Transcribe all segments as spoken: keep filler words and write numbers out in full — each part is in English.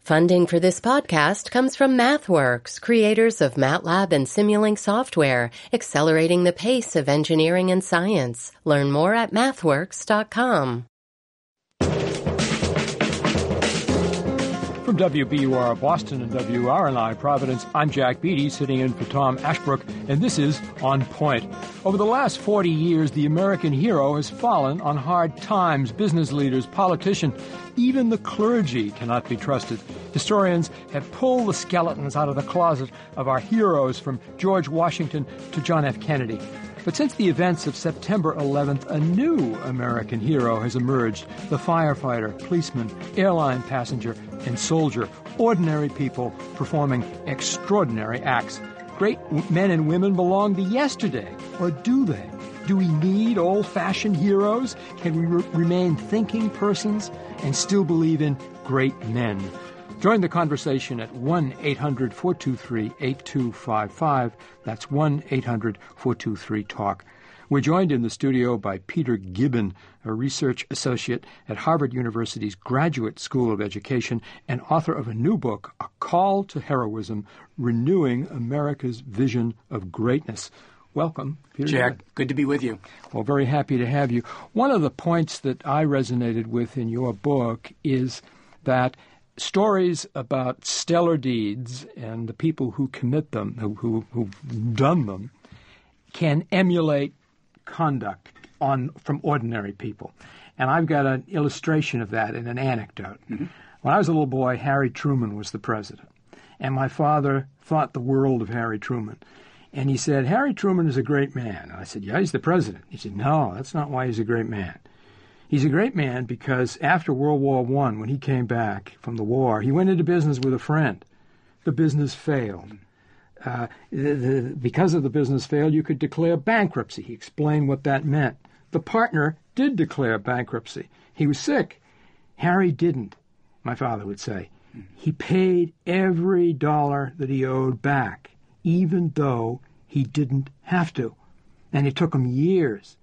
Funding for this podcast comes from MathWorks, creators of MATLAB and Simulink software, accelerating the pace of engineering and science. Learn more at mathworks dot com. From W B U R Boston and W R N I Providence, I'm Jack Beatty, sitting in for Tom Ashbrook, and this is On Point. Over the last forty years, the American hero has fallen on hard times. Business leaders, politicians, even the clergy cannot be trusted. Historians have pulled the skeletons out of the closet of our heroes, from George Washington to John F. Kennedy. But since the events of September eleventh, a new American hero has emerged. The firefighter, policeman, airline passenger, and soldier. Ordinary people performing extraordinary acts. Great men and women belong to yesterday. Or do they? Do we need old-fashioned heroes? Can we re- remain thinking persons and still believe in great men? Join the conversation at one eight hundred four two three eight two five five. That's one eight hundred four two three talk. We're joined in the studio by Peter Gibbon, a research associate at Harvard University's Graduate School of Education and author of a new book, A Call to Heroism, Renewing America's Vision of Greatness. Welcome, Peter. Jack, Gibbon. Good to be with you. Well, very happy to have you. One of the points that I resonated with in your book is that stories about stellar deeds and the people who commit them, who, who, who've done them, can emulate conduct on from ordinary people. And I've got an illustration of that in an anecdote. Mm-hmm. When I was a little boy, Harry Truman was the president. And my father thought the world of Harry Truman. And he said, Harry Truman is a great man. And I said, yeah, he's the president. He said, no, that's not why he's a great man. He's a great man because after World War One, when he came back from the war, he went into business with a friend. The business failed. Uh, the, the, because of the business failed, you could declare bankruptcy. He explained what that meant. The partner did declare bankruptcy. He was sick. Harry didn't, my father would say. He paid every dollar that he owed back, even though he didn't have to. And it took him years.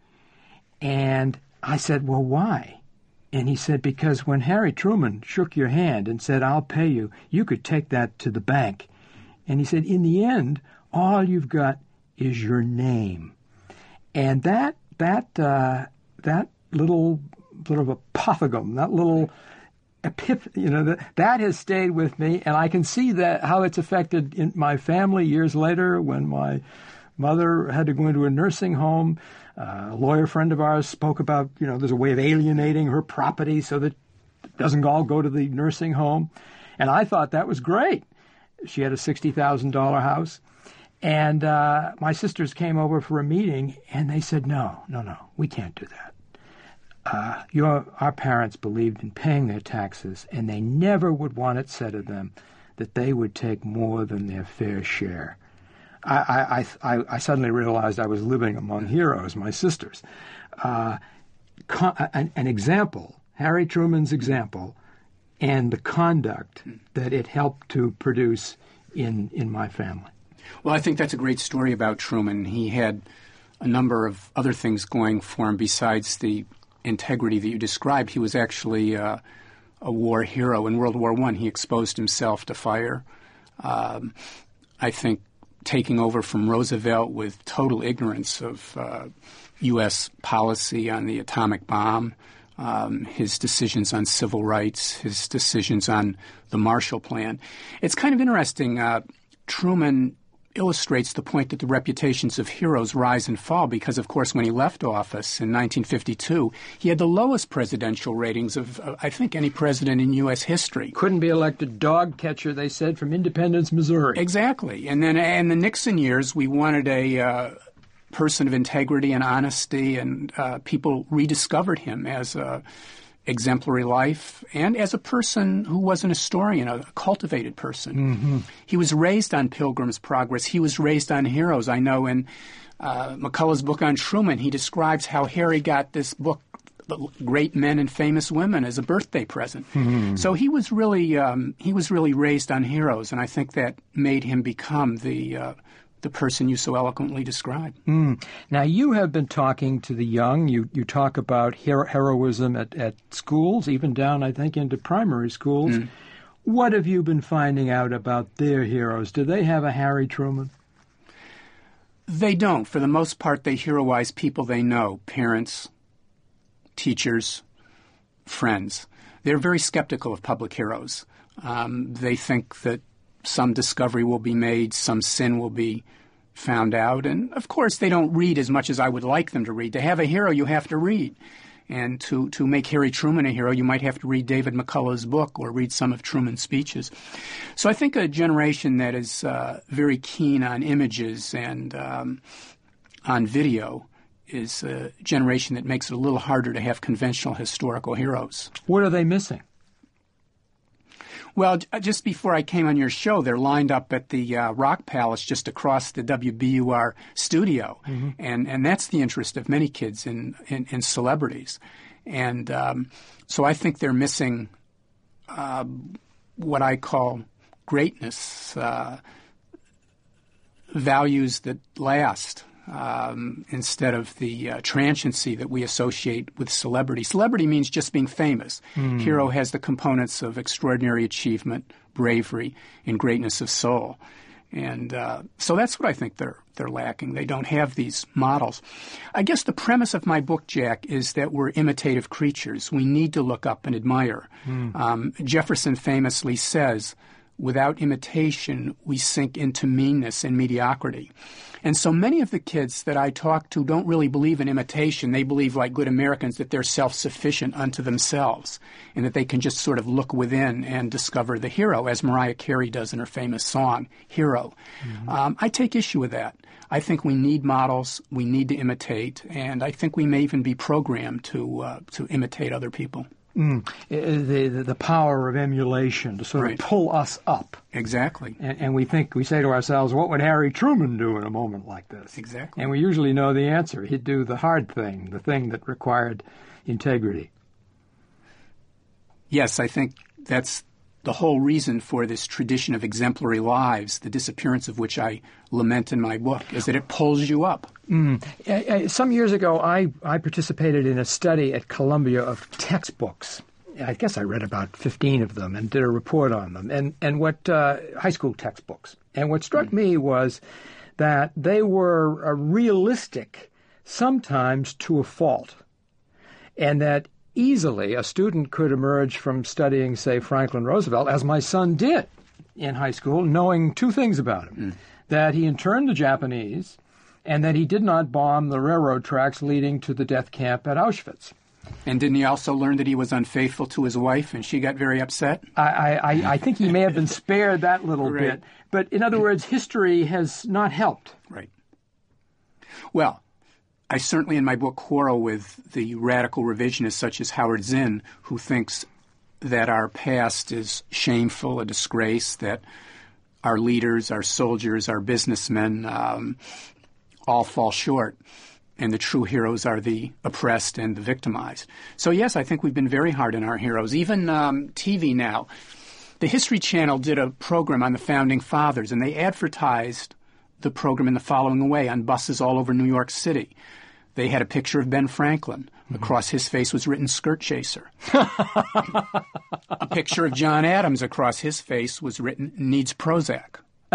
And I said, well, why? And he said, because when Harry Truman shook your hand and said, I'll pay you, you could take that to the bank. And he said, in the end, all you've got is your name. And that that uh, that little sort of apothegm, that little epiph, you know, that, that has stayed with me. And I can see that how it's affected in my family years later when my mother had to go into a nursing home. Uh, a lawyer friend of ours spoke about, you know, there's a way of alienating her property so that it doesn't all go to the nursing home. And I thought that was great. She had a sixty thousand dollars house. And uh, my sisters came over for a meeting, and they said, no, no, no, we can't do that. Uh, your, our parents believed in paying their taxes, and they never would want it said of them that they would take more than their fair share. I, I, I, I suddenly realized I was living among heroes, my sisters. Uh, con- an, an example, Harry Truman's example, and the conduct that it helped to produce in, in my family. Well, I think that's a great story about Truman. He had a number of other things going for him besides the integrity that you described. He was actually uh, a war hero. In World War One, he exposed himself to fire. Um, I think taking over from Roosevelt with total ignorance of uh, U S policy on the atomic bomb, um, his decisions on civil rights, his decisions on the Marshall Plan. It's kind of interesting. Uh, Truman illustrates the point that the reputations of heroes rise and fall because, of course, when he left office in nineteen fifty-two, he had the lowest presidential ratings of, uh, I think, any president in U S history. Couldn't be elected dog catcher, they said, from Independence, Missouri. Exactly. And then in the Nixon years, we wanted a uh, person of integrity and honesty, and uh, people rediscovered him as a exemplary life and as a person who was an historian, a cultivated person. Mm-hmm. He was raised on Pilgrim's Progress. He was raised on heroes. I know in uh, McCullough's book on Truman, he describes how Harry got this book, Great Men and Famous Women, as a birthday present. Mm-hmm. So he was really um, he was really raised on heroes, and I think that made him become the uh, the person you so eloquently described. Mm. Now, you have been talking to the young. You you talk about hero- heroism at, at schools, even down, I think, into primary schools. Mm. What have you been finding out about their heroes? Do they have a Harry Truman? They don't. For the most part, they heroize people they know, parents, teachers, friends. They're very skeptical of public heroes. Um, they think that some discovery will be made, some sin will be found out. And, of course, they don't read as much as I would like them to read. To have a hero, you have to read. And to, to make Harry Truman a hero, you might have to read David McCullough's book or read some of Truman's speeches. So I think a generation that is uh, very keen on images and um, on video is a generation that makes it a little harder to have conventional historical heroes. What are they missing? Well, just before I came on your show, they're lined up at the uh, Rock Palace just across the W B U R studio. Mm-hmm. And, and that's the interest of many kids in, in, in celebrities. And um, so I think they're missing uh, what I call greatness, uh, values that last. Um, instead of the uh, transiency that we associate with celebrity. Celebrity means just being famous. Mm. Hero has the components of extraordinary achievement, bravery, and greatness of soul. And uh, so that's what I think they're they're lacking. They don't have these models. I guess the premise of my book, Jack, is that we're imitative creatures. We need to look up and admire. Mm. Um, Jefferson famously says, without imitation, we sink into meanness and mediocrity. And so many of the kids that I talk to don't really believe in imitation. They believe, like good Americans, that they're self-sufficient unto themselves and that they can just sort of look within and discover the hero, as Mariah Carey does in her famous song, Hero. Mm-hmm. Um, I take issue with that. I think we need models, we need to imitate, and I think we may even be programmed to uh, to imitate other people. Mm. The, the the power of emulation to sort right. of pull us up. Exactly. And, and we think, we say to ourselves, what would Harry Truman do in a moment like this? Exactly. And we usually know the answer. He'd do the hard thing, the thing that required integrity. Yes, I think that's the whole reason for this tradition of exemplary lives, the disappearance of which I lament in my book, is that it pulls you up. Mm. Some years ago, I, I participated in a study at Columbia of textbooks. I guess I read about fifteen of them and did a report on them, and, and what uh, high school textbooks. And what struck mm. me was that they were uh, realistic, sometimes to a fault, and that easily a student could emerge from studying, say, Franklin Roosevelt, as my son did in high school, knowing two things about him, mm. that he interned the Japanese and that he did not bomb the railroad tracks leading to the death camp at Auschwitz. And didn't he also learn that he was unfaithful to his wife and she got very upset? I, I, I think he may have been spared that little right. bit. But in other words, history has not helped. Right. Well, I certainly in my book quarrel with the radical revisionists such as Howard Zinn, who thinks that our past is shameful, a disgrace, that our leaders, our soldiers, our businessmen um, all fall short, and the true heroes are the oppressed and the victimized. So, yes, I think we've been very hard on our heroes. Even um, T V now. The History Channel did a program on the Founding Fathers, and they advertised the program in the following way on buses all over New York City. They had a picture of Ben Franklin. Across his face was written Skirt Chaser. A picture of John Adams. Across his face was written Needs Prozac.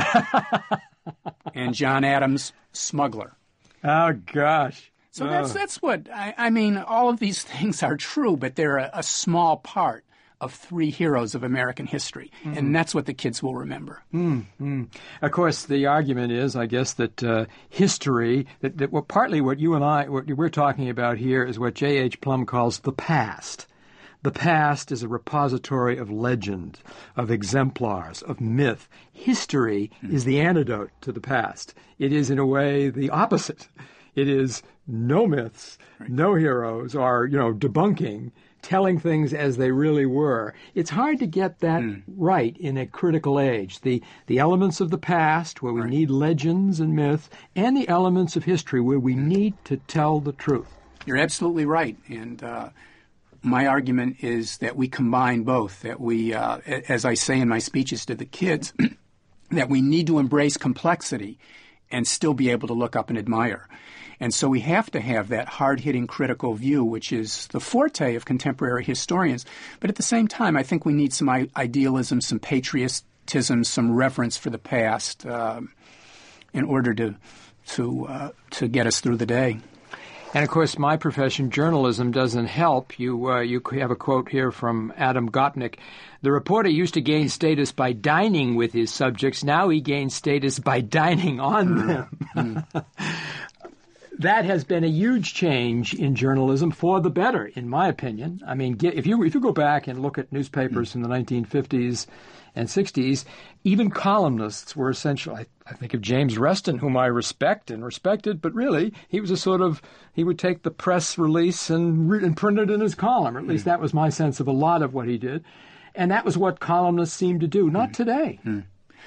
And John Adams, Smuggler. Oh, gosh. So oh. that's that's what, I, I mean, all of these things are true, but they're a, a small part of three heroes of American history. Mm. And that's what the kids will remember. Mm-hmm. Of course, the argument is, I guess, that uh, history, that, that well, partly what you and I, what we're talking about here is what J H. Plum calls the past. The past is a repository of legend, of exemplars, of myth. History mm. is the antidote to the past. It is, in a way, the opposite. It is no myths, right. no heroes, or, you know, debunking, telling things as they really were. It's hard to get that mm. right in a critical age. The the elements of the past, where we right. need legends and myth, and the elements of history, where we need to tell the truth. You're absolutely right. And uh, my argument is that we combine both, that we, uh, as I say in my speeches to the kids, that we need to embrace complexity and still be able to look up and admire. And so we have to have that hard-hitting critical view, which is the forte of contemporary historians. But at the same time, I think we need some idealism, some patriotism, some reverence for the past um, in order to to uh, to get us through the day. And, of course, my profession, journalism, doesn't help. You uh, you have a quote here from Adam Gopnik. The reporter used to gain status by dining with his subjects. Now he gains status by dining on them. Mm. That has been a huge change in journalism for the better, in my opinion. I mean, if you if you go back and look at newspapers in the nineteen fifties and sixties, even columnists were essential. I, I think of James Reston, whom I respect and respected, but really he was a sort of, he would take the press release and, re- and print it in his column, or at least that was my sense of a lot of what he did. And that was what columnists seemed to do, not today. Mm.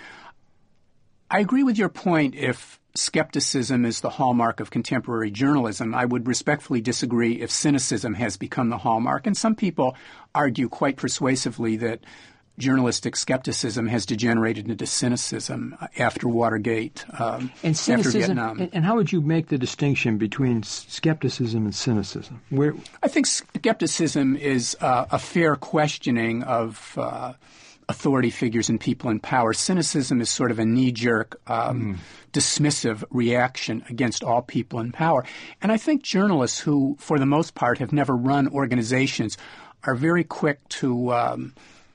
I agree with your point if skepticism is the hallmark of contemporary journalism. I would respectfully disagree if cynicism has become the hallmark. And some people argue quite persuasively that journalistic skepticism has degenerated into cynicism after Watergate, um, and cynicism, after Vietnam. And, and how would you make the distinction between skepticism and cynicism? Where I think skepticism is uh, a fair questioning of uh, authority figures and people in power. Cynicism is sort of a knee-jerk, um, mm. dismissive reaction against all people in power. And I think journalists who, for the most part, have never run organizations are very quick to um,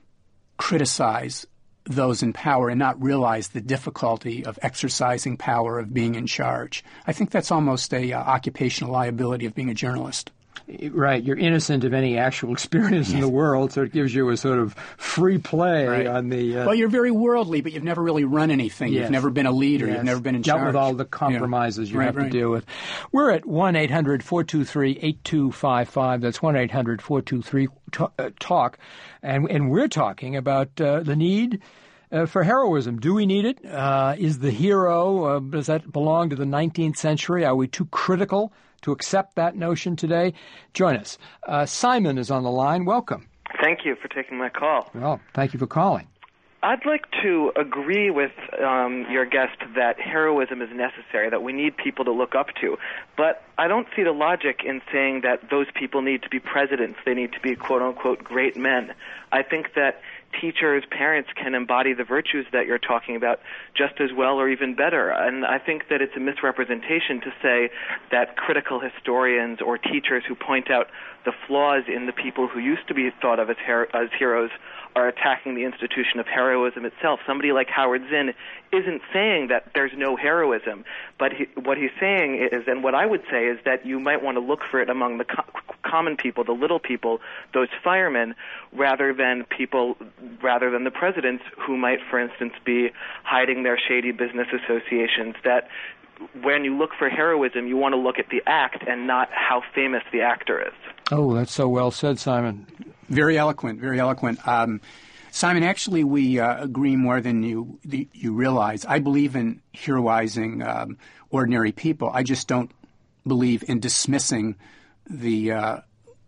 criticize those in power and not realize the difficulty of exercising power, of being in charge. I think that's almost a uh, occupational liability of being a journalist. Right. You're innocent of any actual experience in the world, so it gives you a sort of free play right. on the... Uh, well, you're very worldly, but you've never really run anything. Yes. You've never been a leader. Yes. You've never been in Dealt charge. with all the compromises yeah. you right, have right. to deal with. We're at one eight hundred four two three eight two five five. That's one eight hundred four two three talk. And, and we're talking about uh, the need uh, for heroism. Do we need it? Uh, is the hero, uh, does that belong to the nineteenth century? Are we too critical to accept that notion today? Join us. Uh, Simon is on the line. Welcome. Thank you for taking my call. Well, thank you for calling. I'd like to agree with um, your guest that heroism is necessary, that we need people to look up to. But I don't see the logic in saying that those people need to be presidents. They need to be, quote-unquote, great men. I think that teachers, parents can embody the virtues that you're talking about just as well or even better. And I think that it's a misrepresentation to say that critical historians or teachers who point out the flaws in the people who used to be thought of as, her- as heroes are attacking the institution of heroism itself. Somebody like Howard Zinn isn't saying that there's no heroism, but he, what he's saying is, and what I would say is that you might want to look for it among the co- common people, the little people, those firemen, rather than people, rather than the presidents who might, for instance, be hiding their shady business associations. That when you look for heroism, you want to look at the act and not how famous the actor is. Oh, that's so well said, Simon. Very eloquent, very eloquent. Um, Simon, actually, we uh, agree more than you the, you realize. I believe in heroizing um, ordinary people. I just don't believe in dismissing the uh,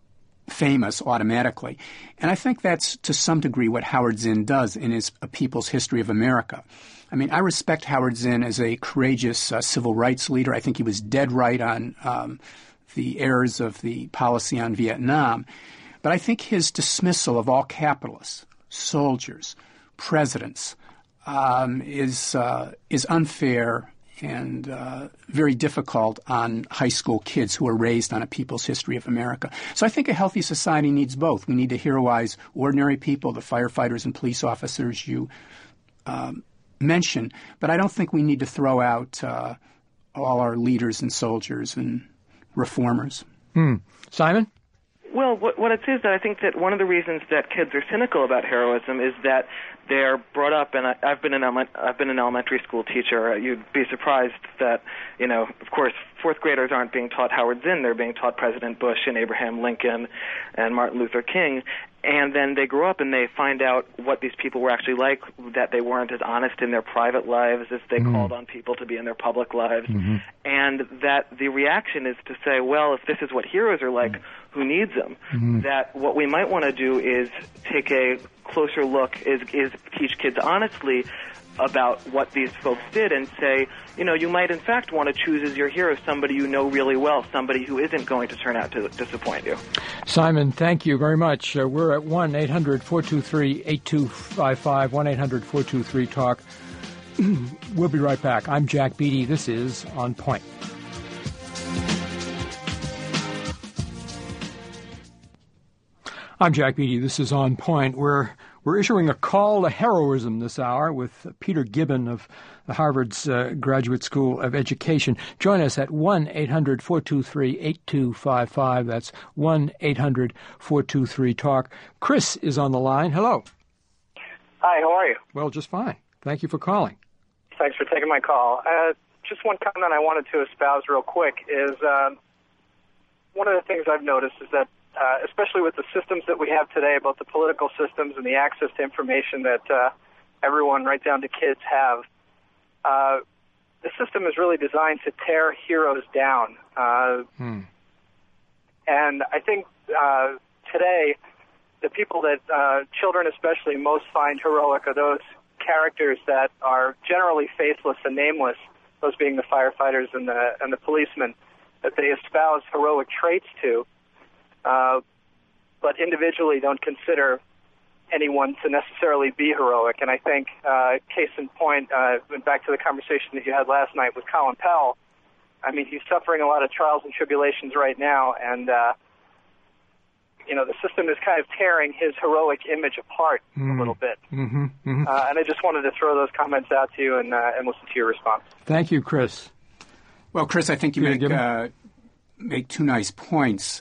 famous automatically. And I think that's, to some degree, what Howard Zinn does in his A People's History of America. I mean, I respect Howard Zinn as a courageous uh, civil rights leader. I think he was dead right on um, the errors of the policy on Vietnam. But I think his dismissal of all capitalists, soldiers, presidents, um, is uh, is unfair and uh, very difficult on high school kids who are raised on A People's History of America. So I think a healthy society needs both. We need to heroize ordinary people, the firefighters and police officers you um, mentioned, but I don't think we need to throw out uh, all our leaders and soldiers and reformers. Hmm. Simon? Well, what, what it is that I think that one of the reasons that kids are cynical about heroism is that they're brought up, and I, I've been an element, I've been an elementary school teacher. You'd be surprised that, you know, of course, fourth graders aren't being taught Howard Zinn. They're being taught President Bush and Abraham Lincoln and Martin Luther King. And then they grow up and they find out what these people were actually like, that they weren't as honest in their private lives as they mm-hmm. called on people to be in their public lives. Mm-hmm. And that the reaction is to say, well, if this is what heroes are like, mm-hmm. who needs them, Mm-hmm. that what we might want to do is take a closer look, is, is teach kids honestly about what these folks did and say, you know, you might in fact want to choose as your hero somebody you know really well, somebody who isn't going to turn out to disappoint you. Simon, thank you very much. Uh, we're at one eight hundred four two three eight two five five, one eight hundred four two three talk. We'll be right back. I'm Jack Beatty. This is On Point. I'm Jack Beatty. This is On Point. We're we're issuing a call to heroism this hour with Peter Gibbon of the Harvard's uh, Graduate School of Education. Join us at one eight hundred four two three eight two five five. That's one eight hundred four two three talk. Chris is on the line. Hello. Hi, how are you? Well, just fine. Thank you for calling. Thanks for taking my call. Uh, just one comment I wanted to espouse real quick is uh, one of the things I've noticed is that Uh, especially with the systems that we have today, both the political systems and the access to information that uh, everyone, right down to kids, have, uh, the system is really designed to tear heroes down. Uh, hmm. And I think uh, today, the people that uh, children especially most find heroic are those characters that are generally faithless and nameless, those being the firefighters and the, and the policemen, that they espouse heroic traits to. Uh, but individually don't consider anyone to necessarily be heroic. And I think, uh, case in point, uh, went back to the conversation that you had last night with Colin Powell. I mean, he's suffering a lot of trials and tribulations right now, and, uh, you know, the system is kind of tearing his heroic image apart mm. a little bit. Mm-hmm, mm-hmm. Uh, and I just wanted to throw those comments out to you and, uh, and listen to your response. Thank you, Chris. Well, Chris, I think you make, uh, make two nice points.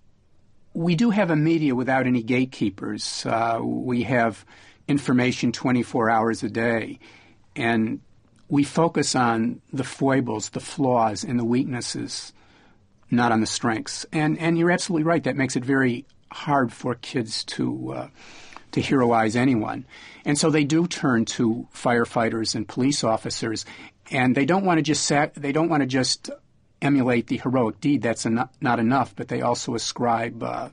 We do have a media without any gatekeepers. Uh, we have information twenty-four hours a day, and we focus on the foibles, the flaws, and the weaknesses, not on the strengths. And and you're absolutely right. That makes it very hard for kids to uh, to heroize anyone. And so they do turn to firefighters and police officers, and they don't want to just sac- they don't want to just emulate the heroic deed. That's en- not enough, but they also ascribe uh,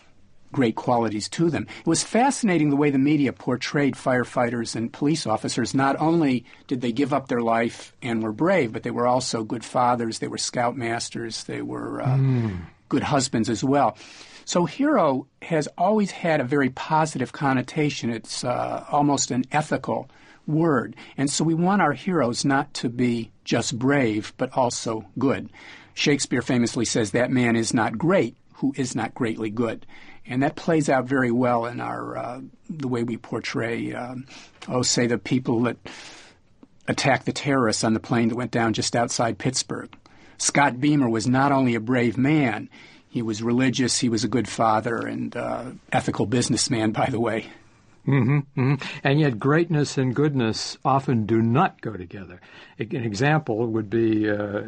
great qualities to them. It was fascinating the way the media portrayed firefighters and police officers. Not only did they give up their life and were brave, but they were also good fathers, they were scoutmasters, they were uh, mm. good husbands as well. So hero has always had a very positive connotation. It's uh, almost an ethical word. And so we want our heroes not to be just brave, but also good. Shakespeare famously says that man is not great who is not greatly good. And that plays out very well in our uh, the way we portray, um, oh, say, the people that attacked the terrorists on the plane that went down just outside Pittsburgh. Scott Beamer was not only a brave man, he was religious, he was a good father, and uh, ethical businessman, by the way. Mm-hmm, mm-hmm. And yet greatness and goodness often do not go together. An example would be uh,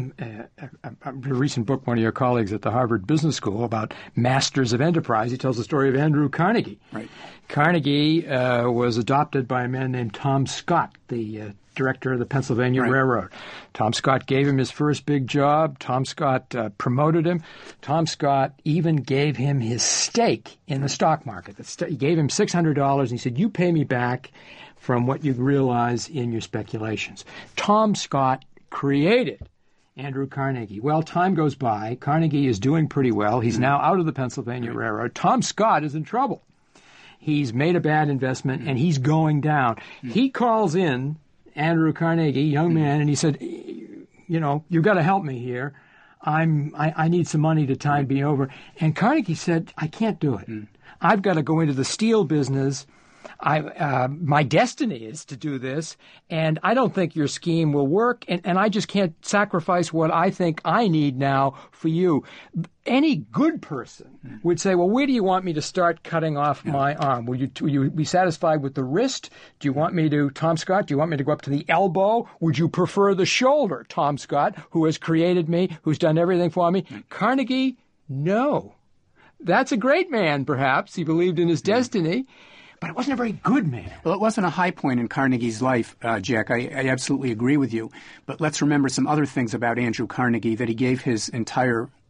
a, a, a recent book, one of your colleagues at the Harvard Business School, about masters of enterprise. He tells the story of Andrew Carnegie. Right. Carnegie uh, was adopted by a man named Tom Scott, the uh, director of the Pennsylvania right. Railroad. Tom Scott gave him his first big job. Tom Scott uh, promoted him. Tom Scott even gave him his stake in the stock market. He gave him six hundred dollars, and he said, you pay me back from what you realize in your speculations. Tom Scott created Andrew Carnegie. Well, time goes by. Carnegie is doing pretty well. He's now out of the Pennsylvania Railroad. Tom Scott is in trouble. He's made a bad investment, and he's going down. He calls in Andrew Carnegie, young man, and he said, you know, you've got to help me here. I'm, I, I need some money to tide me over. And Carnegie said, I can't do it. Mm. I've got to go into the steel business. I, uh, my destiny is to do this, and I don't think your scheme will work, and, and I just can't sacrifice what I think I need now for you. Any good person mm. would say, well, where do you want me to start cutting off yeah. my arm? Will you, will you be satisfied with the wrist? Do you want me to, Tom Scott, do you want me to go up to the elbow? Would you prefer the shoulder, Tom Scott, who has created me, who's done everything for me? Mm. Carnegie, no. That's a great man, perhaps. He believed in his mm. destiny. But it wasn't a very good man. Well, it wasn't a high point in Carnegie's life, uh, Jack. I, I absolutely agree with you. But let's remember some other things about Andrew Carnegie, that he gave his entire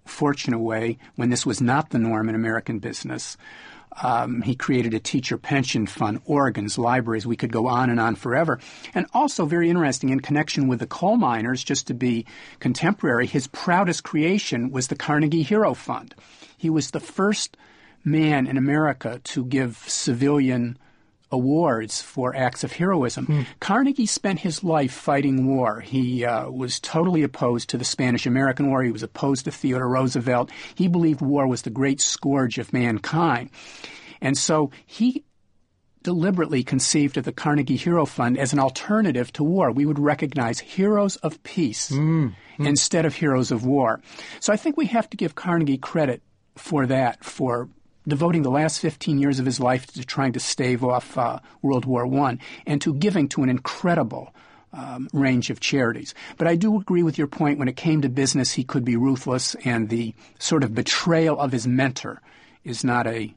fortune away when this was not the norm in American business. Um, he created a teacher pension fund, organs, libraries. We could go on and on forever. And also very interesting in connection with the coal miners, just to be contemporary, his proudest creation was the Carnegie Hero Fund. He was the first man in America to give civilian awards for acts of heroism. Mm. Carnegie spent his life fighting war. He uh, was totally opposed to the Spanish-American War. He was opposed to Theodore Roosevelt. He believed war was the great scourge of mankind. And so he deliberately conceived of the Carnegie Hero Fund as an alternative to war. We would recognize heroes of peace mm. Mm. instead of heroes of war. So I think we have to give Carnegie credit for that, for devoting the last fifteen years of his life to trying to stave off uh, World War One and to giving to an incredible um, range of charities. But I do agree with your point. When it came to business, he could be ruthless, and the sort of betrayal of his mentor is not a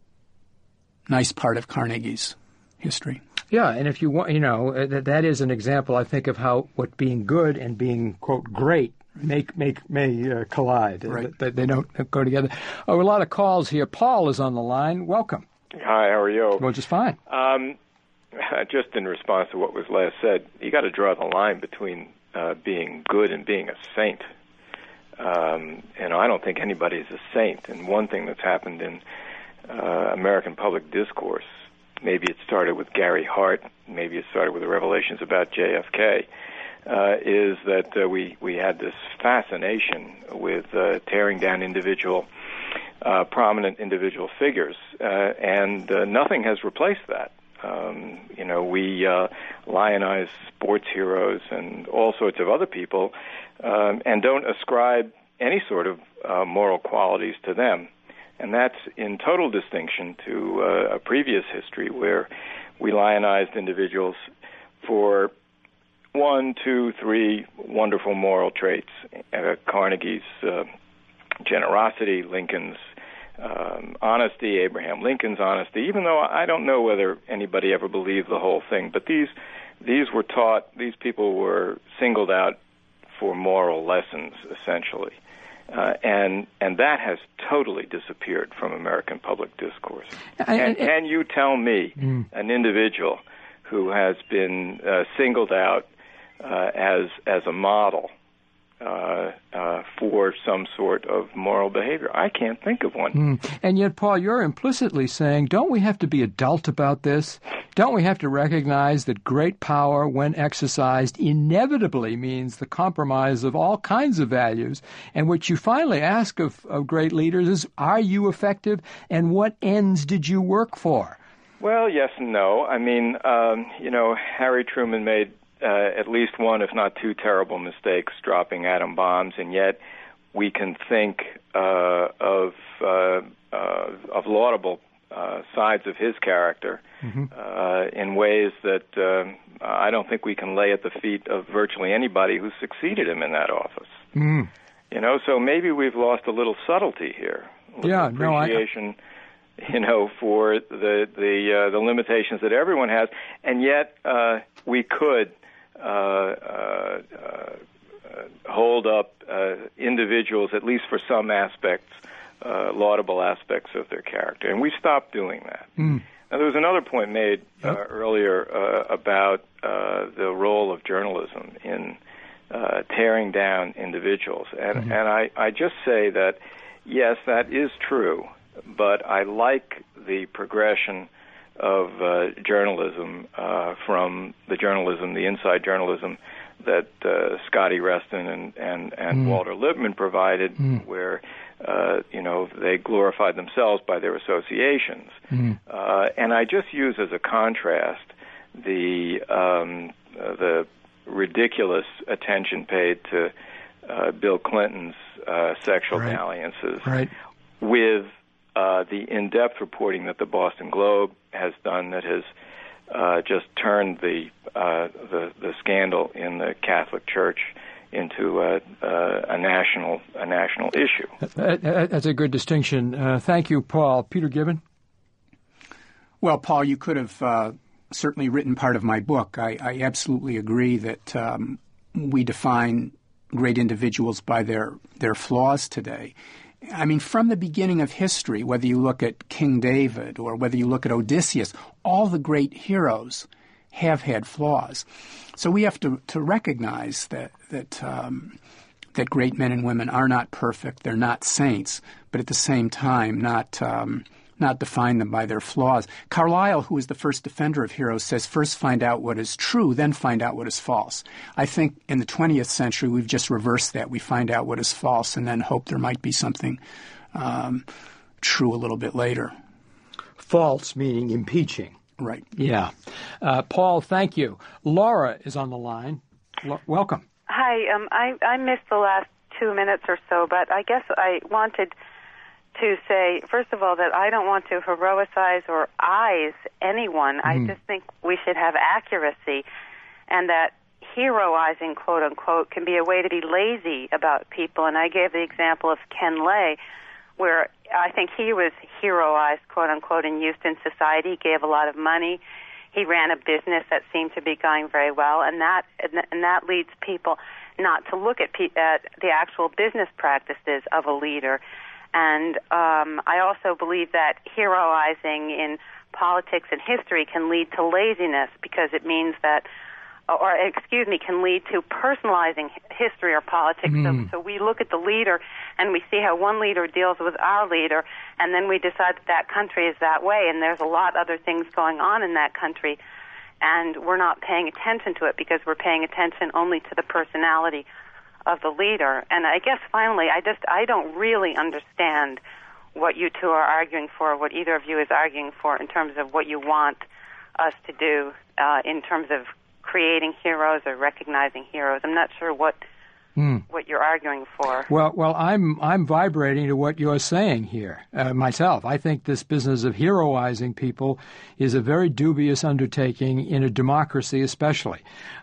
nice part of Carnegie's history. Yeah, and if you want, you know, that, that is an example, I think, of how what being good and being, quote, great Make make may uh, collide. Right. They, they don't go together. Oh, a lot of calls here. Paul is on the line. Welcome. Hi, how are you? Well, just fine. Um, just in response to what was last said, you got to draw the line between uh, being good and being a saint. Um, and I don't think anybody's a saint. And one thing that's happened in uh, American public discourse, maybe it started with Gary Hart, maybe it started with the revelations about J F K. Uh, is that uh, we, we had this fascination with uh, tearing down individual, uh, prominent individual figures, uh, and uh, nothing has replaced that. Um, you know, we uh, lionize sports heroes and all sorts of other people, um, and don't ascribe any sort of uh, moral qualities to them. And that's in total distinction to uh, a previous history where we lionized individuals for one, two, three wonderful moral traits. Uh, Carnegie's uh, generosity, Lincoln's um, honesty, Abraham Lincoln's honesty, even though I don't know whether anybody ever believed the whole thing. But these these were taught, these people were singled out for moral lessons, essentially. Uh, and and that has totally disappeared from American public discourse. I, and I, can you tell me mm. an individual who has been uh, singled out Uh, as as a model uh, uh, for some sort of moral behavior? I can't think of one. Mm. And yet, Paul, you're implicitly saying, don't we have to be adult about this? Don't we have to recognize that great power, when exercised, inevitably means the compromise of all kinds of values? And what you finally ask of, of great leaders is, are you effective, and what ends did you work for? Well, yes and no. I mean, um, you know, Harry Truman made Uh, at least one, if not two, terrible mistakes dropping atom bombs, and yet we can think uh, of uh, uh, of laudable uh, sides of his character mm-hmm. uh, in ways that uh, I don't think we can lay at the feet of virtually anybody who succeeded him in that office. Mm. You know, so maybe we've lost a little subtlety here. A little yeah, appreciation, no, I... you know, for the the uh, the limitations that everyone has, and yet uh, we could. Uh, uh, uh, hold up uh, individuals, at least for some aspects, uh, laudable aspects of their character. And we stopped doing that. Mm. Now, there was another point made uh, yep. earlier uh, about uh, the role of journalism in uh, tearing down individuals. And, mm-hmm. and I, I just say that, yes, that is true, but I like the progression of uh, journalism uh, from the journalism, the inside journalism that uh, Scotty Reston and, and, and mm. Walter Lippmann provided, mm. where, uh, you know, they glorified themselves by their associations. Mm. Uh, and I just use as a contrast the, um, uh, the ridiculous attention paid to uh, Bill Clinton's uh, sexual right. dalliances right. with Uh, the in-depth reporting that the Boston Globe has done that has uh, just turned the, uh, the the scandal in the Catholic Church into a, uh, a national a national issue. That's a good distinction. Uh, thank you, Paul. Peter Gibbon? Well, Paul, you could have uh, certainly written part of my book. I, I absolutely agree that um, we define great individuals by their, their flaws today. I mean, from the beginning of history, whether you look at King David or whether you look at Odysseus, all the great heroes have had flaws. So we have to, to recognize that that um, that great men and women are not perfect, they're not saints, but at the same time not um, not define them by their flaws. Carlyle, who is the first defender of heroes, says first find out what is true, then find out what is false. I think in the twentieth century we've just reversed that. We find out what is false and then hope there might be something um, true a little bit later. False meaning impeaching. Right. Yeah. Uh, Paul, thank you. Laura is on the line. L- welcome. Hi. Um, I, I missed the last two minutes or so, but I guess I wanted to say, first of all, that I don't want to heroicize or eyes anyone. Mm-hmm. I just think we should have accuracy, and that heroizing, quote unquote, can be a way to be lazy about people. And I gave the example of Ken Lay, where I think he was heroized, quote unquote, in Houston society. He gave a lot of money. He ran a business that seemed to be going very well, and that and that leads people not to look at, pe- at the actual business practices of a leader. And um, I also believe that heroizing in politics and history can lead to laziness, because it means that, or excuse me, can lead to personalizing history or politics. Mm. So, so we look at the leader and we see how one leader deals with our leader, and then we decide that that country is that way, and there's a lot of other things going on in that country, and we're not paying attention to it because we're paying attention only to the personality of the leader. And I guess finally, I just I don't really understand what you two are arguing for, what either of you is arguing for in terms of what you want us to do uh, in terms of creating heroes or recognizing heroes. I'm not sure what mm. what you're arguing for. Well, well, I'm I'm vibrating to what you're saying here uh, myself. I think this business of heroizing people is a very dubious undertaking in a democracy, especially,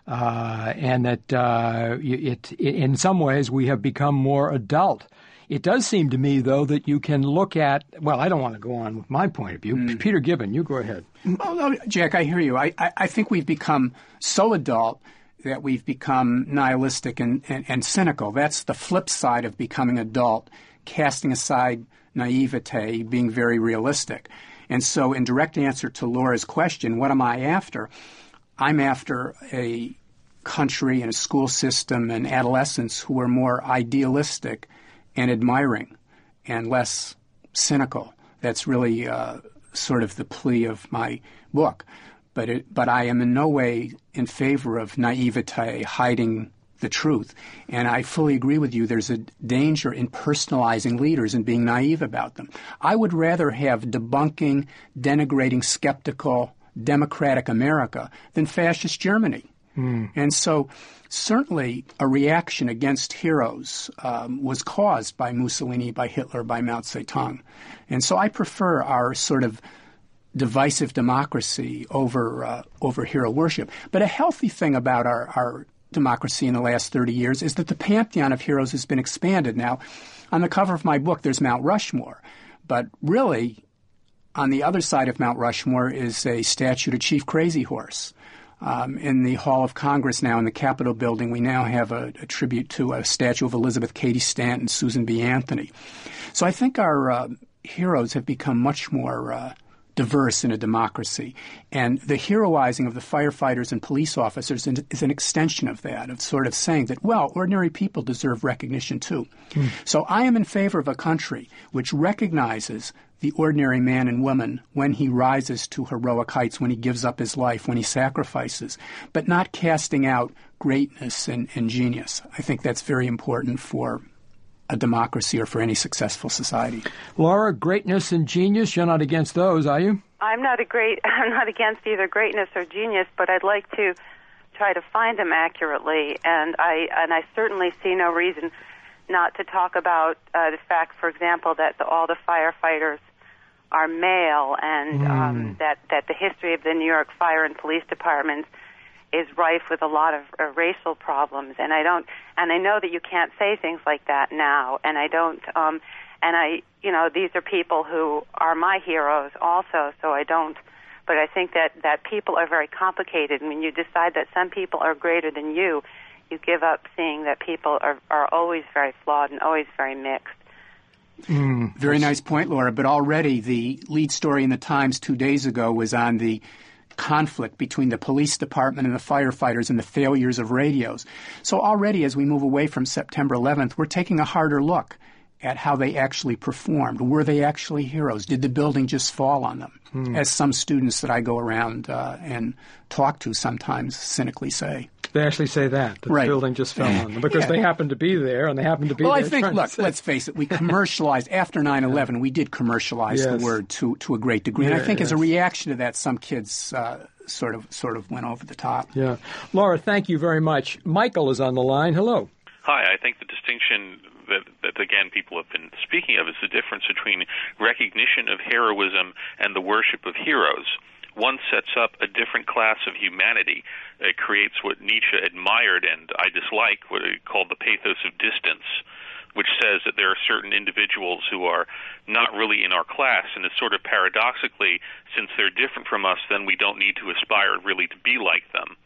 uh, and that uh, it, it in some ways we have become more adult. It does seem to me, though, that you can look at, well, I don't want to go on with my point of view. Mm. Peter Gibbon, you go ahead. Oh, Jack, I hear you. I, I, I think we've become so adult that we've become nihilistic and, and, and cynical. That's the flip side of becoming adult, casting aside naivete, being very realistic. And so in direct answer to Laura's question, what am I after? I'm after a country and a school system and adolescents who are more idealistic and admiring and less cynical. That's really uh, sort of the plea of my book. But it, but I am in no way in favor of naivete, hiding the truth. And I fully agree with you. There's a danger in personalizing leaders and being naive about them. I would rather have debunking, denigrating, skeptical, democratic America than fascist Germany. Mm. And so certainly a reaction against heroes um, was caused by Mussolini, by Hitler, by Mao Zedong. And so I prefer our sort of divisive democracy over uh, over hero worship. But a healthy thing about our, our democracy in the last thirty years is that the pantheon of heroes has been expanded. Now, on the cover of my book, there's Mount Rushmore. But really, on the other side of Mount Rushmore is a statue to Chief Crazy Horse. Um, in the Hall of Congress now, in the Capitol building, we now have a, a tribute to a statue of Elizabeth Cady Stanton, Susan B. Anthony. So I think our uh, heroes have become much more uh, diverse in a democracy. And the heroizing of the firefighters and police officers is an extension of that, of sort of saying that, well, ordinary people deserve recognition too. Mm. So I am in favor of a country which recognizes the ordinary man and woman when he rises to heroic heights, when he gives up his life, when he sacrifices, but not casting out greatness and, and genius. I think that's very important for a democracy or for any successful society. Laura, greatness and genius, you're not against those, are you? I'm not a great. I'm not against either greatness or genius, but I'd like to try to find them accurately, and I and I certainly see no reason not to talk about uh, the fact, for example, that the, all the firefighters are male, and mm. um, that that the history of the New York Fire and Police Departments is rife with a lot of uh, racial problems. And I don't, and I know that you can't say things like that now. And I don't, um, and I, you know, these are people who are my heroes also. So I don't, but I think that that people are very complicated. And when you decide that some people are greater than you, you give up seeing that people are, are always very flawed and always very mixed. Mm, very nice point, Laura. But already the lead story in the Times two days ago was on the conflict between the police department and the firefighters and the failures of radios. So already as we move away from September eleventh, we're taking a harder look at how they actually performed. Were they actually heroes? Did the building just fall on them? Hmm. As some students that I go around uh, and talk to sometimes cynically say. They actually say that, that right. the building just fell on them because yeah. they happened to be there and they happened to be well, there. Well, I think, look, let's face it, we commercialized, after nine eleven, we did commercialize yes. the word to, to a great degree. And yeah, I think yes. as a reaction to that, some kids uh, sort of sort of went over the top. Yeah. Laura, thank you very much. Michael is on the line. Hello. Hi. I think the distinction that, that, again, people have been speaking of is the difference between recognition of heroism and the worship of heroes. One sets up a different class of humanity. It creates what Nietzsche admired and I dislike, what he called the pathos of distance, which says that there are certain individuals who are not really in our class, and it's sort of paradoxically, since they're different from us, then we don't need to aspire really to be like them.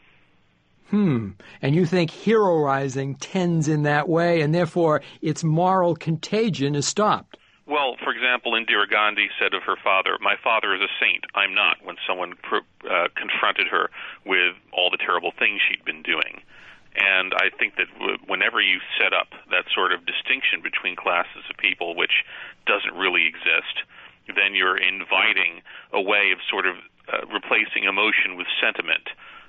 Hmm. And you think heroizing tends in that way, and therefore its moral contagion is stopped. Well, for example, Indira Gandhi said of her father, "My father is a saint, I'm not," when someone uh, confronted her with all the terrible things she'd been doing. And I think that w- whenever you set up that sort of distinction between classes of people, which doesn't really exist, then you're inviting a way of sort of uh, replacing emotion with sentiment,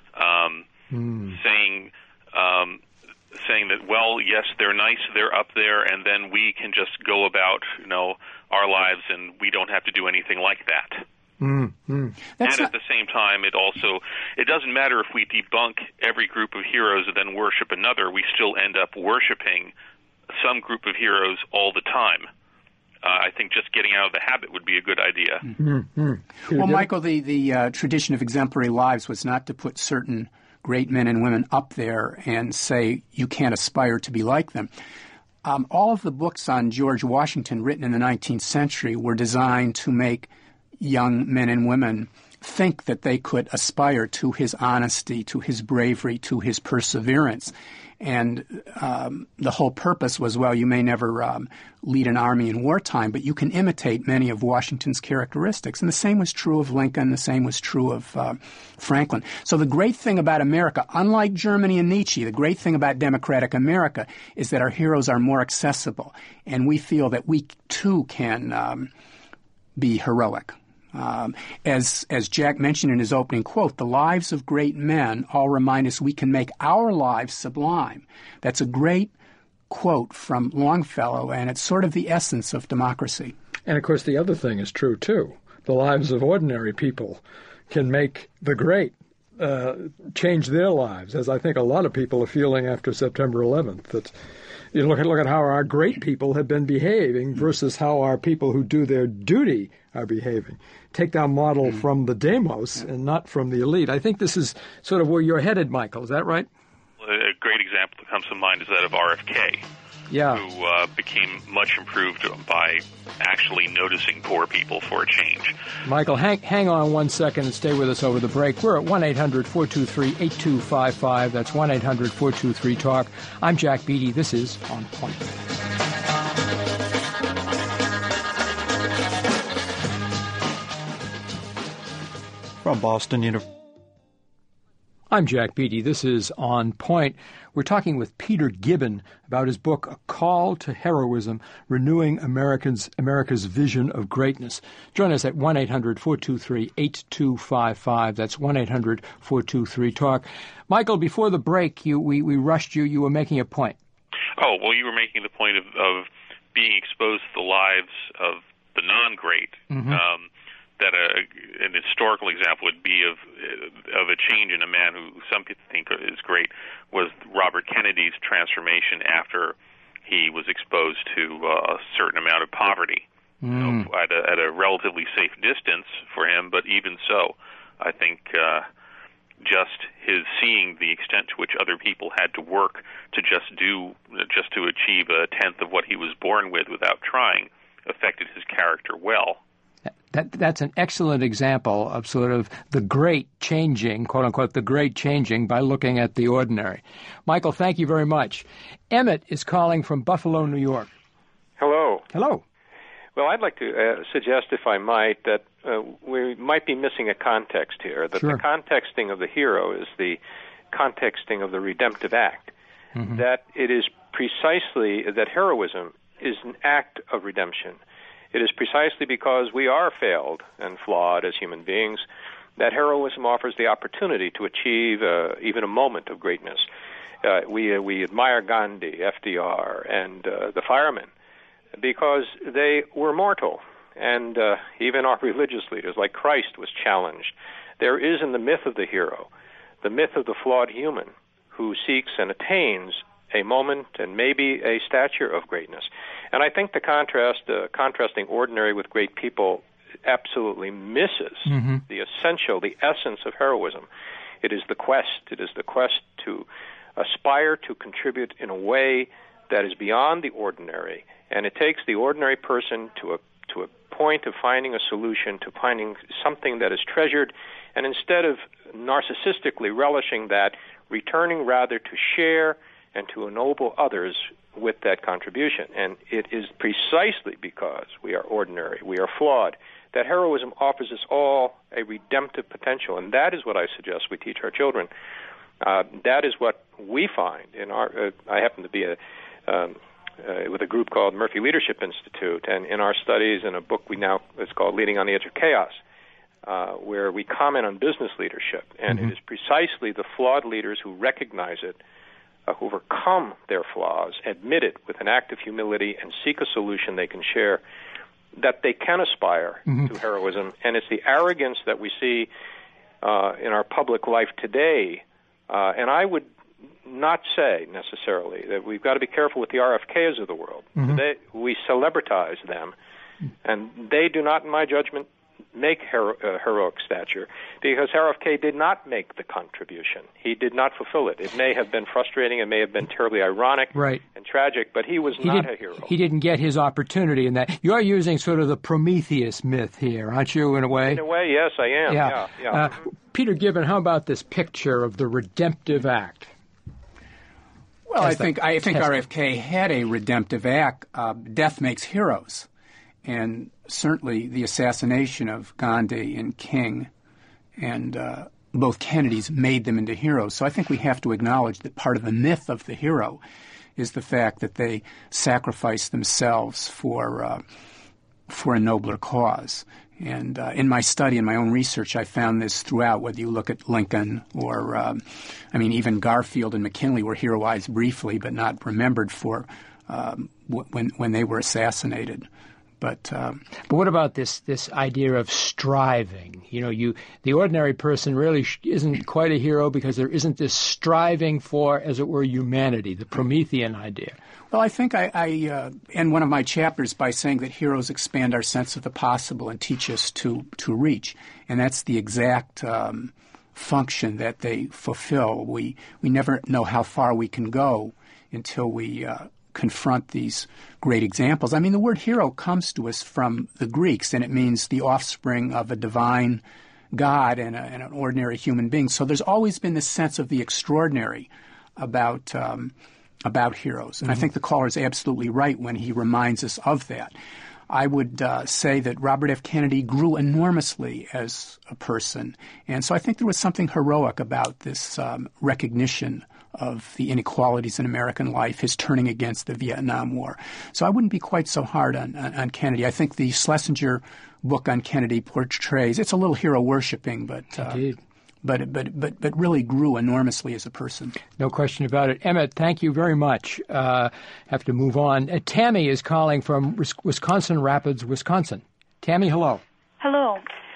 um, mm. saying... Um, saying that, well, yes, they're nice, they're up there, and then we can just go about, you know, our lives, and we don't have to do anything like that. Mm, mm. And at the same time, it also, it doesn't matter if we debunk every group of heroes and then worship another, we still end up worshiping some group of heroes all the time. Uh, I think just getting out of the habit would be a good idea. Mm-hmm. Well, Michael, the, the uh, tradition of exemplary lives was not to put certain great men and women up there and say you can't aspire to be like them. Um, all of the books on George Washington written in the nineteenth century were designed to make young men and women think that they could aspire to his honesty, to his bravery, to his perseverance. And um, the whole purpose was, well, you may never um, lead an army in wartime, but you can imitate many of Washington's characteristics. And the same was true of Lincoln. The same was true of uh, Franklin. So the great thing about America, unlike Germany and Nietzsche, the great thing about democratic America is that our heroes are more accessible. And we feel that we, too, can um, be heroic. Um, as as Jack mentioned in his opening quote, the lives of great men all remind us we can make our lives sublime. That's a great quote from Longfellow, and it's sort of the essence of democracy. And, of course, the other thing is true, too. The lives of ordinary people can make the great uh, change their lives, as I think a lot of people are feeling after September eleventh, that you look at, look at how our great people have been behaving versus how our people who do their duty are behaving. Take that model mm. from the demos and not from the elite. I think this is sort of where you're headed, Michael. Is that right? A great example that comes to mind is that of R F K, yeah. who uh, became much improved by actually noticing poor people for a change. Michael, hang, hang on one second and stay with us over the break. We're at one eight hundred four two three eight two five five. That's one eight hundred four two three talk. I'm Jack Beatty. This is On Point. From Boston University. I'm Jack Beatty. This is On Point. We're talking with Peter Gibbon about his book, A Call to Heroism, Renewing Americans, America's Vision of Greatness. Join us at one eight hundred four two three eight two five five. That's one eight hundred four two three talk. Michael, before the break, you we, we rushed you. You were making a point. Oh, well, you were making the point of, of being exposed to the lives of the non-great. Mm-hmm. Um, that a, an historical example would be of of a change in a man who some people think is great was Robert Kennedy's transformation after he was exposed to uh, a certain amount of poverty, mm. you know, at, a, at a relatively safe distance for him. But even so, I think uh, just his seeing the extent to which other people had to work to just do just to achieve a tenth of what he was born with without trying affected his character well. That, that's an excellent example of sort of the great changing, quote unquote, the great changing by looking at the ordinary. Michael, thank you very much. Emmett is calling from Buffalo, New York. Hello. Hello. Well, I'd like to uh, suggest, if I might, that uh, we might be missing a context here, that Sure. the contexting of the hero is the contexting of the redemptive act, Mm-hmm. that it is precisely that heroism is an act of redemption. It is precisely because we are failed and flawed as human beings that heroism offers the opportunity to achieve uh, even a moment of greatness. Uh, we, uh, we admire Gandhi, F D R, and uh, the firemen because they were mortal. And uh, even our religious leaders, like Christ, was challenged. There is in the myth of the hero, the myth of the flawed human who seeks and attains a moment and maybe a stature of greatness. And I think the contrast, uh, contrasting ordinary with great people absolutely misses Mm-hmm. the essential, the essence of heroism. It is the quest. It is the quest to aspire to contribute in a way that is beyond the ordinary. And it takes the ordinary person to a to a point of finding a solution, to finding something that is treasured, and instead of narcissistically relishing that, returning rather to share and to ennoble others with that contribution. And it is precisely because we are ordinary, we are flawed, that heroism offers us all a redemptive potential. And that is what I suggest we teach our children. Uh, that is what we find in our, uh, I happen to be a, um, uh, with a group called Murphy Leadership Institute, and in our studies, in a book we now, it's called Leading on the Edge of Chaos, uh, where we comment on business leadership. And Mm-hmm. it is precisely the flawed leaders who recognize it, uh, who overcome their flaws, admit it with an act of humility, and seek a solution they can share, that they can aspire Mm-hmm. to heroism. And it's the arrogance that we see uh, in our public life today. Uh, and I would not say necessarily that we've got to be careful with the R F Ks of the world. Mm-hmm. They, we celebritize them, and they do not, in my judgment, make hero, uh, heroic stature, because R F K did not make the contribution. He did not fulfill it. It may have been frustrating, it may have been terribly ironic Right. and tragic, but he was He not did, a hero. He didn't get his opportunity in that. You're using sort of the Prometheus myth here, aren't you, in a way? In a way, yes, I am. Yeah, yeah. Uh, Peter Gibbon, how about this picture of the redemptive act? Well, As I the think I think test- R F K had a redemptive act. Uh, death makes heroes, and certainly the assassination of Gandhi and King, and uh, both Kennedys made them into heroes. So I think we have to acknowledge that part of the myth of the hero is the fact that they sacrificed themselves for uh, for a nobler cause. And uh, in my study, in my own research, I found this throughout, whether you look at Lincoln or, um, I mean, even Garfield and McKinley were heroized briefly, but not remembered for um, w- when when they were assassinated. But um, But what about this this idea of striving? You know, you the ordinary person really sh- isn't quite a hero because there isn't this striving for, as it were, humanity, the Promethean idea. Well, I think I, I uh, end one of my chapters by saying that heroes expand our sense of the possible and teach us to, to reach. And that's the exact um, function that they fulfill. We, we never know how far we can go until we uh, confront these great examples. I mean, the word hero comes to us from the Greeks, and it means the offspring of a divine God and, a, and an ordinary human being. So there's always been this sense of the extraordinary about um, about heroes. And mm-hmm. I think the caller is absolutely right when he reminds us of that. I would uh, say that Robert F. Kennedy grew enormously as a person. And so I think there was something heroic about this um, recognition of the inequalities in American life, his turning against the Vietnam War. So I wouldn't be quite so hard on, on, on Kennedy. I think the Schlesinger book on Kennedy portrays, it's a little hero worshipping, but uh, Indeed. But, but but but really grew enormously as a person. No question about it. Emmett, thank you very much. Uh, have to move on. Uh, Tammy is calling from Wisconsin Rapids, Wisconsin. Tammy, hello. Hello.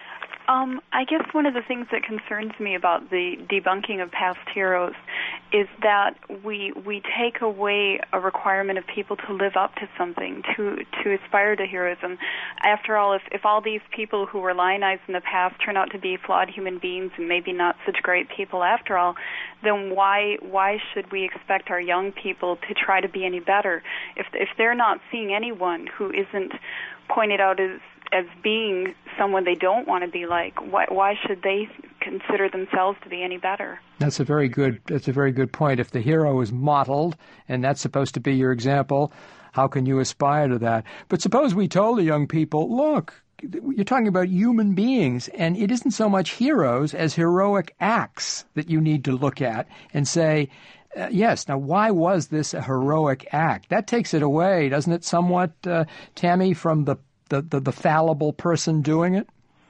Um, I guess one of the things that concerns me about the debunking of past heroes is that we we take away a requirement of people to live up to something, to to aspire to heroism. After all, if, if all these people who were lionized in the past turn out to be flawed human beings and maybe not such great people after all, then why why should we expect our young people to try to be any better? If if they're not seeing anyone who isn't pointed out as as being someone they don't want to be like, why, why should they consider themselves to be any better? That's a very good. That's a very good point. If the hero is modeled, and that's supposed to be your example, how can you aspire to that? But suppose we told the young people, look, you're talking about human beings, and it isn't so much heroes as heroic acts that you need to look at and say, uh, yes, now why was this a heroic act? That takes it away, doesn't it, somewhat, uh, Tammy, from the, the, the, the fallible person doing it?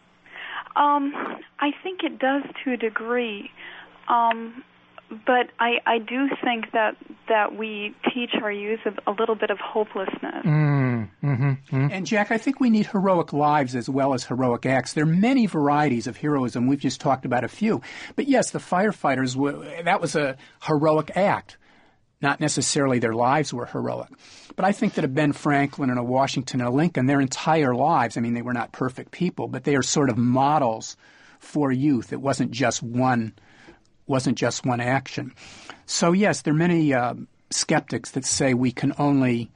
Um, I think it does to a degree. Um, but I, I do think that, that we teach our youth a, a little bit of hopelessness. Mm, mm-hmm, mm. And, Jack, I think we need heroic lives as well as heroic acts. There are many varieties of heroism. We've just talked about a few. But, yes, the firefighters, that was a heroic act. Not necessarily their lives were heroic. But I think that a Ben Franklin and a Washington and a Lincoln, their entire lives, I mean, they were not perfect people, but they are sort of models for youth. It wasn't just one wasn't just one action. So, yes, there are many uh, skeptics that say we can only,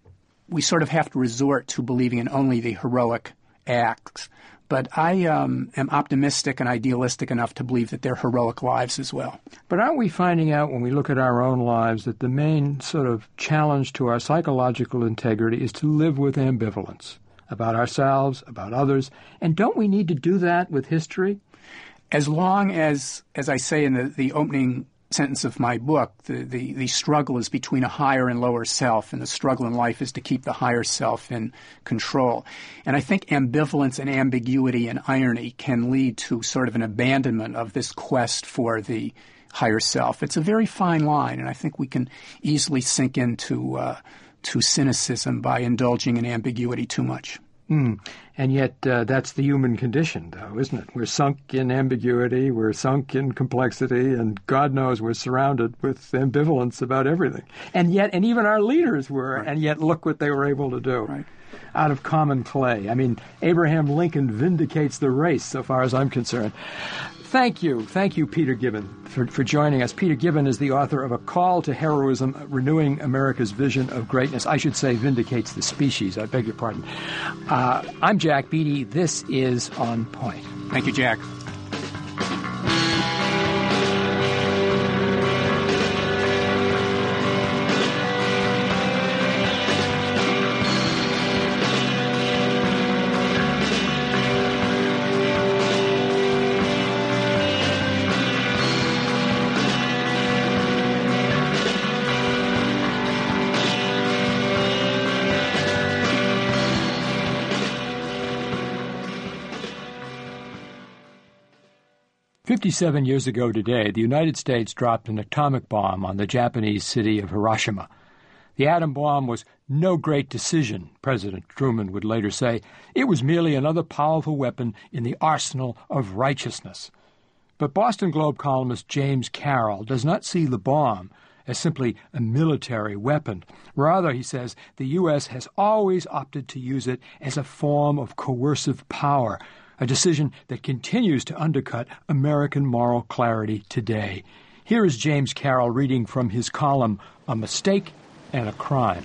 we sort of have to resort to believing in only the heroic acts. But I um, am optimistic and idealistic enough to believe that they're heroic lives as well. But aren't we finding out when we look at our own lives that the main sort of challenge to our psychological integrity is to live with ambivalence about ourselves, about others? And don't we need to do that with history? As long as, as I say in the, the opening sentence of my book, the, the, the struggle is between a higher and lower self, and the struggle in life is to keep the higher self in control. And I think ambivalence and ambiguity and irony can lead to sort of an abandonment of this quest for the higher self. It's a very fine line, and I think we can easily sink into uh, to cynicism by indulging in ambiguity too much. Mm. And yet uh, that's the human condition, though, isn't it? We're sunk in ambiguity, we're sunk in complexity, and God knows we're surrounded with ambivalence about everything. And yet, and even our leaders were, right. And yet look what they were able to do. Right. Out of common clay. I mean, Abraham Lincoln vindicates the race, so far as I'm concerned. Thank you. Thank you, Peter Gibbon, for, for joining us. Peter Gibbon is the author of A Call to Heroism, Renewing America's Vision of Greatness. I should say vindicates the species. I beg your pardon. Uh, I'm Jack Beatty. This is On Point. Thank you, Jack. Fifty-seven years ago today, the United States dropped an atomic bomb on the Japanese city of Hiroshima. The atom bomb was no great decision, President Truman would later say. It was merely another powerful weapon in the arsenal of righteousness. But Boston Globe columnist James Carroll does not see the bomb as simply a military weapon. Rather, he says, the U S has always opted to use it as a form of coercive power, a decision that continues to undercut American moral clarity today. Here is James Carroll reading from his column, A Mistake and a Crime.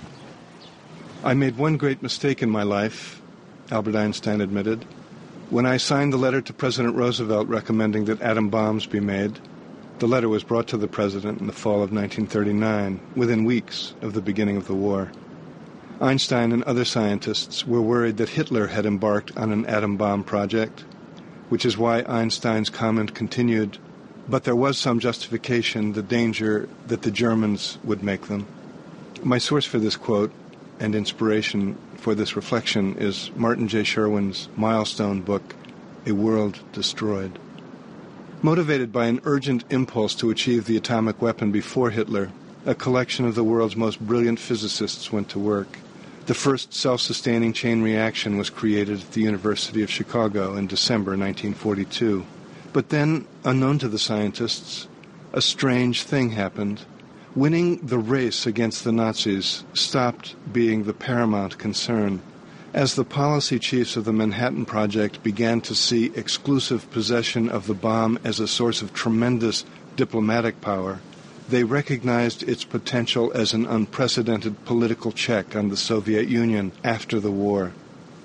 I made one great mistake in my life, Albert Einstein admitted. When I signed the letter to President Roosevelt recommending that atom bombs be made, the letter was brought to the president in the fall of nineteen thirty-nine, within weeks of the beginning of the war. Einstein and other scientists were worried that Hitler had embarked on an atom bomb project, which is why Einstein's comment continued, but there was some justification, the danger that the Germans would make them. My source for this quote and inspiration for this reflection is Martin J. Sherwin's milestone book, A World Destroyed. Motivated by an urgent impulse to achieve the atomic weapon before Hitler, a collection of the world's most brilliant physicists went to work. The first self-sustaining chain reaction was created at the University of Chicago in December nineteen forty-two. But then, unknown to the scientists, a strange thing happened. Winning the race against the Nazis stopped being the paramount concern. As the policy chiefs of the Manhattan Project began to see exclusive possession of the bomb as a source of tremendous diplomatic power, they recognized its potential as an unprecedented political check on the Soviet Union after the war.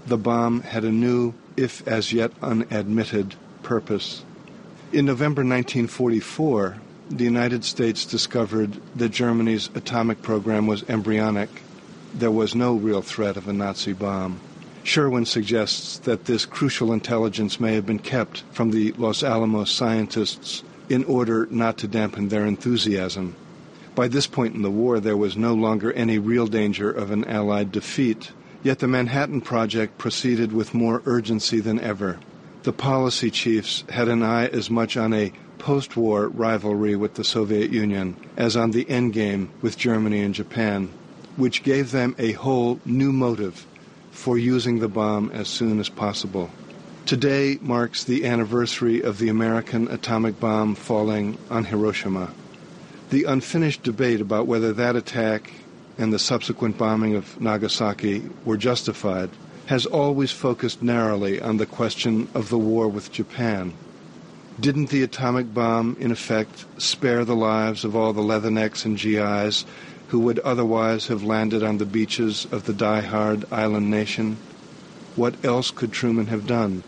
the bomb had a new, if as yet unadmitted, purpose. In November nineteen forty-four, the United States discovered that Germany's atomic program was embryonic. There was no real threat of a Nazi bomb. Sherwin suggests that this crucial intelligence may have been kept from the Los Alamos scientists in order not to dampen their enthusiasm. By this point in the war, there was no longer any real danger of an Allied defeat, yet the Manhattan Project proceeded with more urgency than ever. The policy chiefs had an eye as much on a post-war rivalry with the Soviet Union as on the endgame with Germany and Japan, which gave them a whole new motive for using the bomb as soon as possible. Today marks the anniversary of the American atomic bomb falling on Hiroshima. The unfinished debate about whether that attack and the subsequent bombing of Nagasaki were justified has always focused narrowly on the question of the war with Japan. Didn't the atomic bomb, in effect, spare the lives of all the Leathernecks and G Is who would otherwise have landed on the beaches of the die-hard island nation? What else could Truman have done?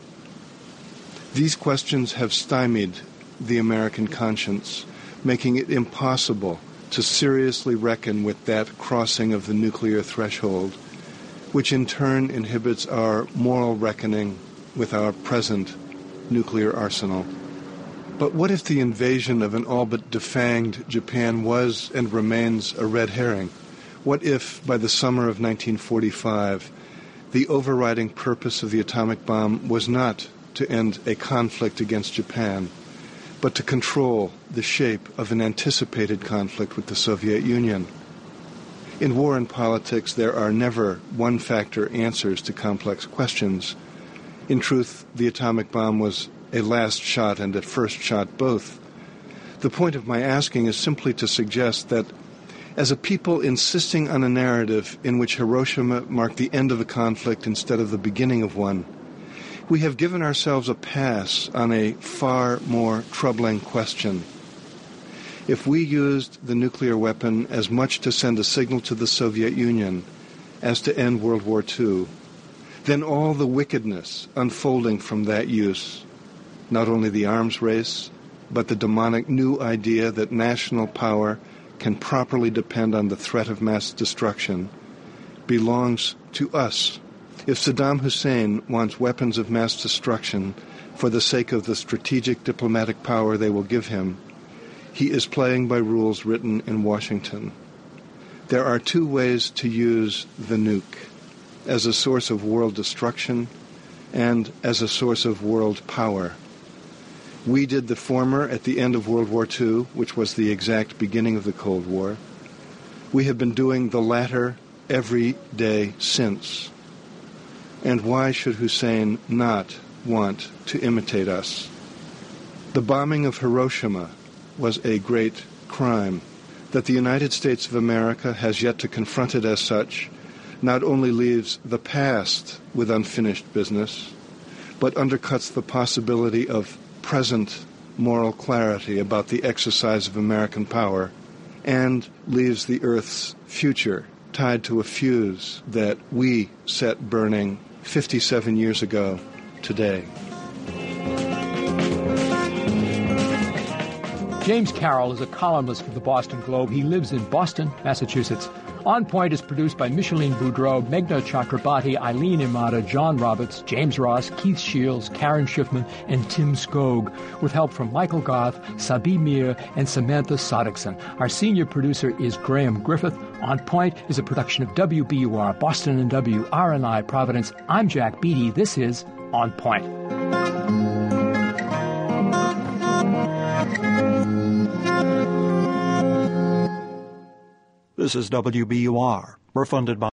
These questions have stymied the American conscience, making it impossible to seriously reckon with that crossing of the nuclear threshold, which in turn inhibits our moral reckoning with our present nuclear arsenal. But what if the invasion of an all but defanged Japan was and remains a red herring? What if, by the summer of nineteen forty-five, the overriding purpose of the atomic bomb was not to end a conflict against Japan, but to control the shape of an anticipated conflict with the Soviet Union? In war and politics, there are never one-factor answers to complex questions. In truth, the atomic bomb was a last shot and a first shot both. The point of my asking is simply to suggest that as a people insisting on a narrative in which Hiroshima marked the end of a conflict instead of the beginning of one, we have given ourselves a pass on a far more troubling question. If we used the nuclear weapon as much to send a signal to the Soviet Union as to end World War Two, then all the wickedness unfolding from that use, not only the arms race, but the demonic new idea that national power can properly depend on the threat of mass destruction, belongs to us. If Saddam Hussein wants weapons of mass destruction for the sake of the strategic diplomatic power they will give him, he is playing by rules written in Washington. There are two ways to use the nuke: as a source of world destruction and as a source of world power. We did the former at the end of World War Two, which was the exact beginning of the Cold War. We have been doing the latter every day since. And why should Hussein not want to imitate us? The bombing of Hiroshima was a great crime. That the United States of America has yet to confront it as such not only leaves the past with unfinished business, but undercuts the possibility of present moral clarity about the exercise of American power, and leaves the Earth's future tied to a fuse that we set burning fifty-seven years ago today. James Carroll is a columnist for the Boston Globe. He lives in Boston, Massachusetts. On Point is produced by Micheline Boudreau, Meghna Chakrabarti, Eileen Imada, John Roberts, James Ross, Keith Shields, Karen Schiffman, and Tim Skog, with help from Michael Goth, Sabi Mir, and Samantha Soddickson. Our senior producer is Graham Griffith. On Point is a production of W B U R, Boston and W R N I, Providence. I'm Jack Beatty. This is On Point. This is W B U R. We're funded by